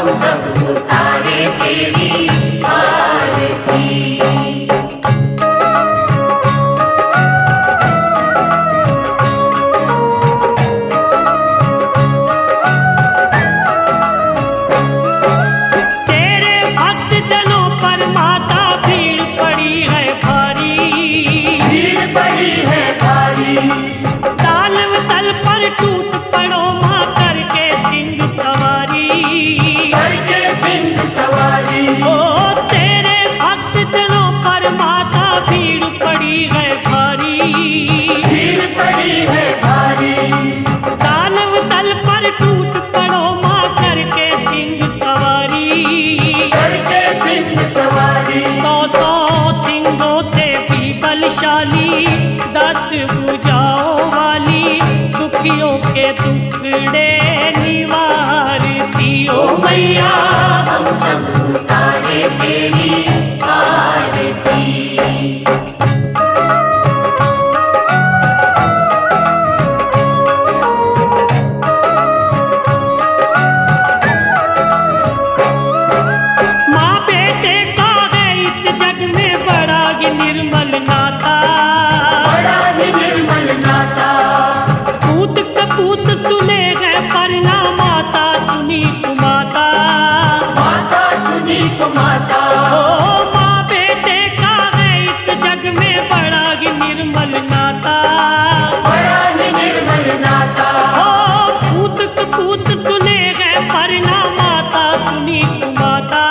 सब उतारे तेरी आरती। दानव तल पर टूट पड़ो माँ करके सिंह सवारी। ओ तेरे भक्त जनों पर माता भीड़ पड़ी है भारी। दानव तल पर टूट पड़ो माँ करके सिंह सवारी। 100 सिंहों से भी बलशाली 10 भुजाओं वाली दुखियों के टुकड़े निवारती। ओ मैया हम सब उतारे तेरी आरती। माँ बेटे का है इस जग में बड़ा ही निर्मल नाता। पूत कपूत सुने है पर ना माता सुनी कुमाता। ओ माँ बेटे का है इस जग में बड़ा ही निर्मल नाता। ओ पूत कपूत सुने है पर ना माता सुनी कुमाता।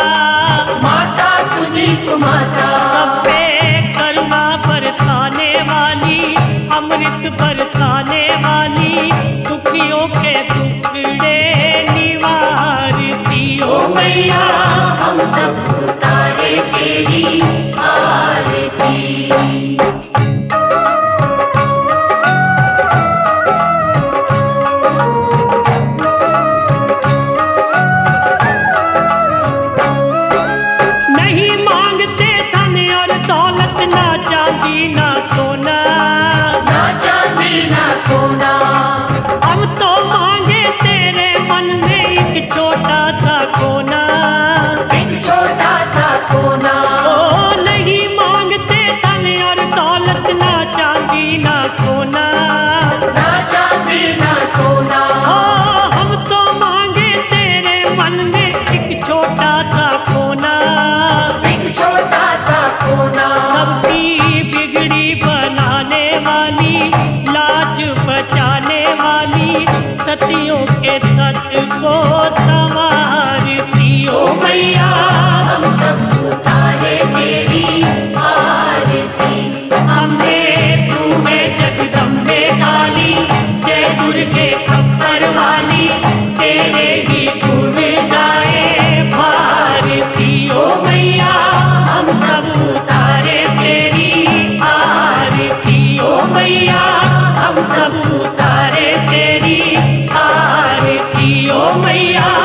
सब पे करुणा बरसाने वाली अमृत बरसाने वाली दुखियों के टुकड़े निवारती। ओ मैया हम सब उतारे तेरी आरती। नहीं मांगते धन और दौलत ना चांदी ना सोना। हम तो मांगे तेरे मन में एक छोटा सा कोना। ओ नहीं मांगते धन और दौलत ना चांदी ना सोना। ओ हम तो मांगे तेरे मन में एक छोटा सा कोना। सबकी बिगड़ी बनाने वाली लाज बचाने वाली सतियों के सत को संवारती। ओ मैया हम सब उतारे तेरी आरती। अम्बे तूने जगदम्बे काली जय दुर्गे खप्पर वाली तेरे ही गुण गाए भारती। ओ मैया हम सब उतारे तेरी आरती। ओ मैया हम सब उतारे तेरी आरती। ओ मैया